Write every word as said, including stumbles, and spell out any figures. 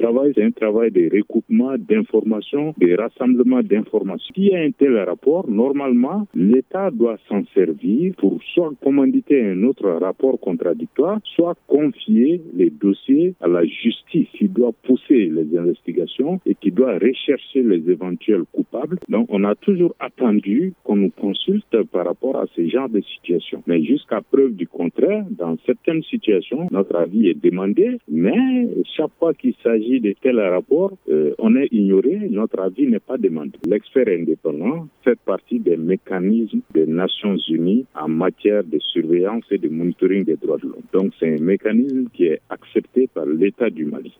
travail, c'est un travail de recoupement d'informations, de rassemblement d'informations. S'il y a un tel rapport, normalement, l'État doit s'en servir pour soit commanditer un autre rapport contradictoire, soit confier les dossiers à la justice qui doit pousser les investigations et qui doit rechercher les éventuels coupables. Donc, on a toujours attendu qu'on nous consulte par rapport à ce genre de situation. Mais jusqu'à preuve du contraire, dans certaines situations, notre avis est demandé, mais chaque fois qu'il s'agit de tels rapports, euh, on est ignoré, notre avis n'est pas demandé. L'expert indépendant fait partie des mécanismes des Nations Unies en matière de surveillance et de monitoring des droits de l'homme. Donc, c'est un mécanisme qui est accepté par l'État du Mali.